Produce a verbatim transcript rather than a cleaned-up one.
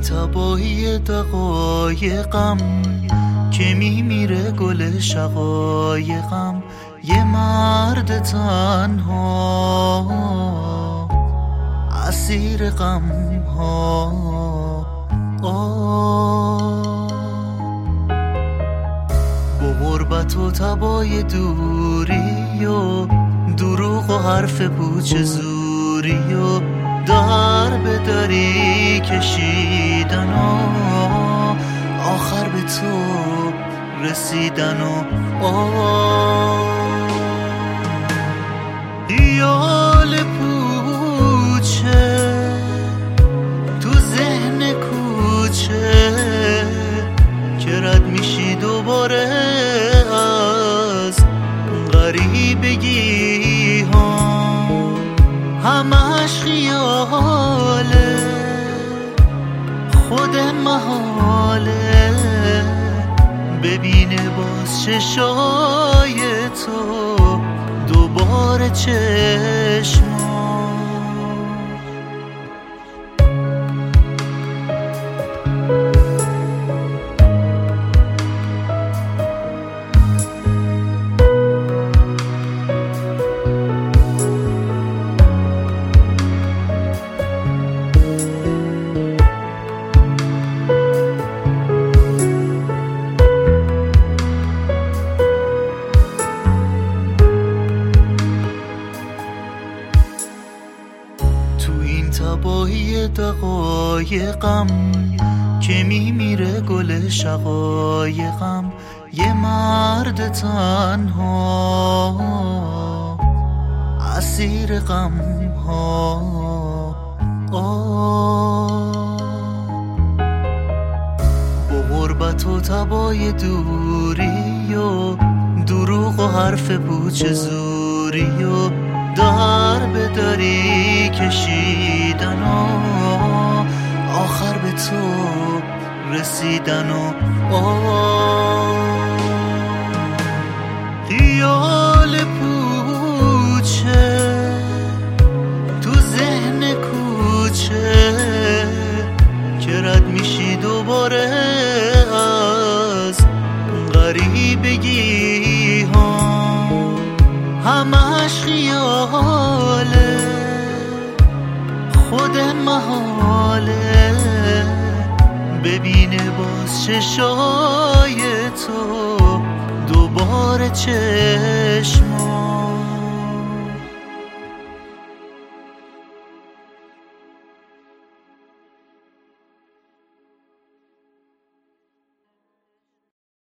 این تباهی دقایقم که میمیره گل شقایقم، یه مرد تنها اسیر غم ها. با غربت و تبای دوری و دروغ و حرف پوچ زوری و در به دری کشیدن و آخر به تو رسیدن و خیال پوچه تو ذهن کوچه که رد میشی دوباره از غریبگی ها، همش خیاله خود محاله، ببینه باز چشای تو دوباره چشما. تباهی دقایقم که میمیره گل شقایقم، یه مرد تنها اسیر غم ها. با غربت و تبای دوری و دروغ و حرف پوچ زوری و در به دری کشیدن و آخر به تو رسیدن و خیال پوچه تو ذهن کوچه که رد میشی دوباره از غریبگی ها، همش خیاله خود محاله، ببینه باز چشای تو دوباره چشما.